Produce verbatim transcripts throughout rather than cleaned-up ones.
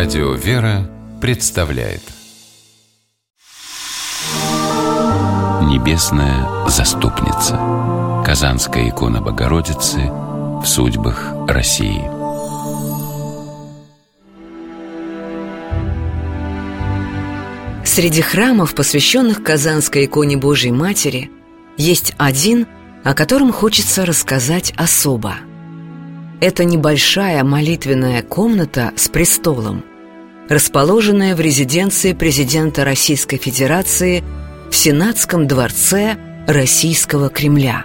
Радио «Вера» представляет Небесная заступница. Казанская икона Богородицы в судьбах России. Среди храмов, посвященных Казанской иконе Божией Матери, есть один, о котором хочется рассказать особо. Это небольшая молитвенная комната с престолом, расположенная в резиденции президента Российской Федерации в Сенатском дворце Российского Кремля.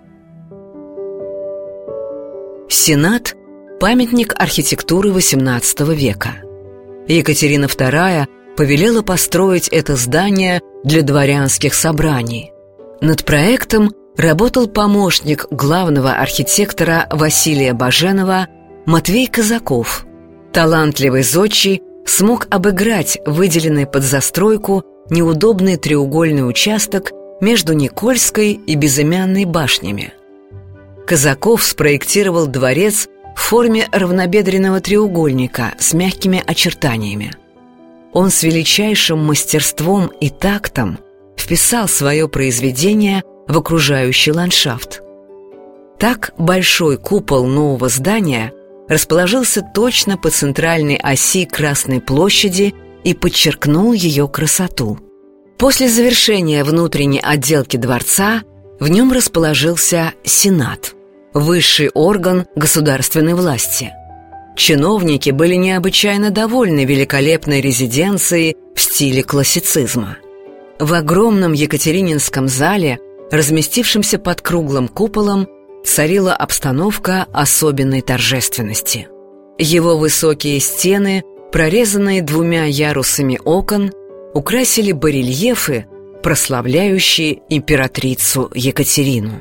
Сенат – памятник архитектуры восемнадцатого века. Екатерина вторая повелела построить это здание для дворянских собраний. Над проектом работал помощник главного архитектора Василия Баженова Матвей Казаков. Талантливый зодчий смог обыграть выделенный под застройку неудобный треугольный участок между Никольской и Безымянной башнями. Казаков спроектировал дворец в форме равнобедренного треугольника с мягкими очертаниями. Он с величайшим мастерством и тактом вписал свое произведение в окружающий ландшафт. Так большой купол нового здания расположился точно по центральной оси Красной площади и подчеркнул ее красоту. После завершения внутренней отделки дворца в нем расположился Сенат, высший орган государственной власти. Чиновники были необычайно довольны великолепной резиденцией в стиле классицизма. В огромном Екатерининском зале, разместившемся под круглым куполом, царила обстановка особенной торжественности. Его высокие стены, прорезанные двумя ярусами окон, украсили барельефы, прославляющие императрицу Екатерину.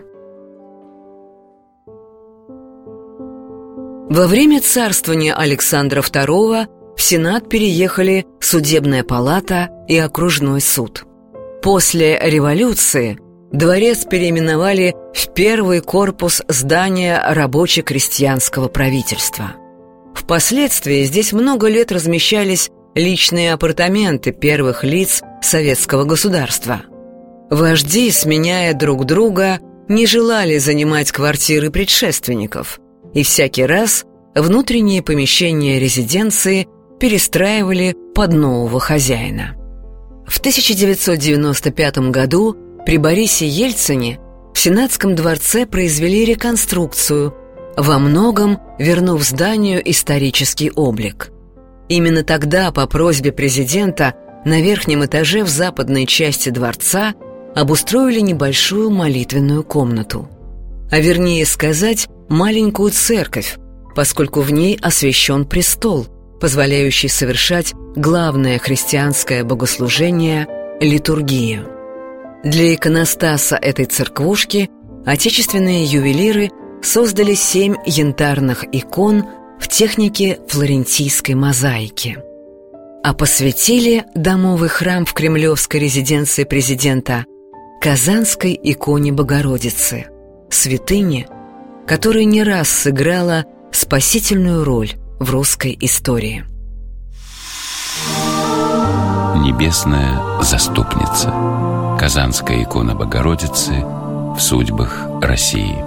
Во время царствования Александра второго в Сенат переехали Судебная палата и Окружной суд. После революции дворец переименовали в первый корпус здания рабоче-крестьянского правительства. Впоследствии здесь много лет размещались личные апартаменты первых лиц советского государства. Вожди, сменяя друг друга, не желали занимать квартиры предшественников, и всякий раз внутренние помещения резиденции перестраивали под нового хозяина. В тысяча девятьсот девяносто пятом году при Борисе Ельцине в Сенатском дворце произвели реконструкцию, во многом вернув зданию исторический облик. Именно тогда, по просьбе президента, на верхнем этаже в западной части дворца обустроили небольшую молитвенную комнату. А вернее сказать, маленькую церковь, поскольку в ней освящен престол, позволяющий совершать главное христианское богослужение – литургию. Для иконостаса этой церквушки отечественные ювелиры создали семь янтарных икон в технике флорентийской мозаики. А посвятили домовый храм в кремлевской резиденции президента Казанской иконе Богородицы, святыне, которая не раз сыграла спасительную роль в русской истории. Небесная заступница. Казанская икона Богородицы в судьбах России.